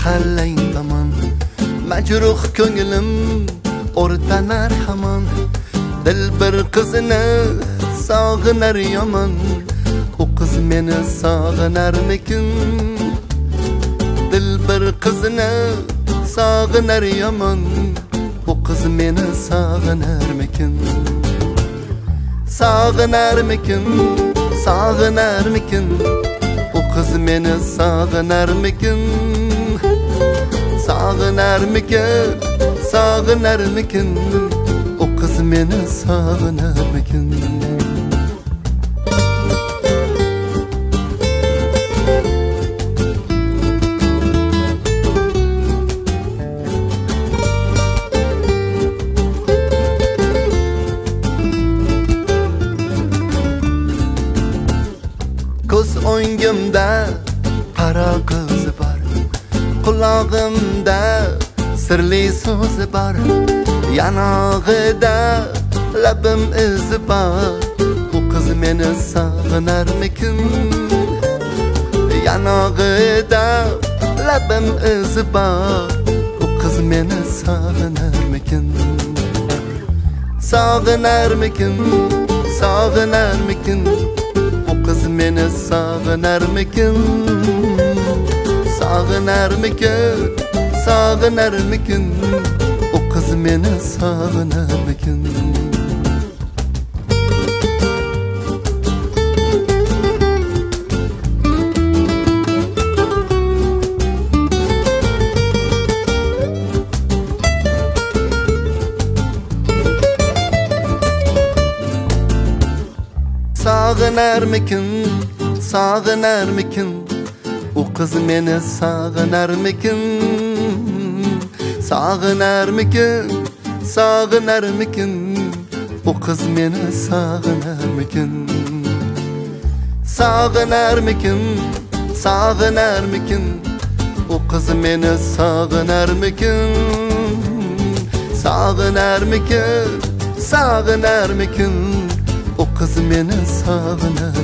mahallay tamam Mecruh köngülüm ortanar haman Dilber kızını sağınar yaman O kız meni sağınarmikin Dilber kızını sağınar yaman O kız meni sağınarmikin Sağınarmikin Sağınarmikin O kız meni sağınarmikin Sağınarmikin Sağınarmikin O kız meni sağınarmikin Koz o'ngimda qara ko'zi bor Qulog'imda sirli so'zi bor Yanog'ida labim izi bor Bu qiz meni sog'inarmikin Yanog'ida labim izi bor Bu qiz meni sog'inarmikin Sog'inarmikin Sog'inarmikin Kız meni sağınarmikin Sağınarmikin Sağınarmikin O kız meni sağınarmikin Sağınarmikin Sağınarmikin O kız meni sağınarmikin Sağınarmikin Sağınarmikin O kız meni sağınarmikin Sağınarmikin Sağınarmikin O kız meni sağınarmikin Sağınarmikin Sağınarmikin O kız meni sağınar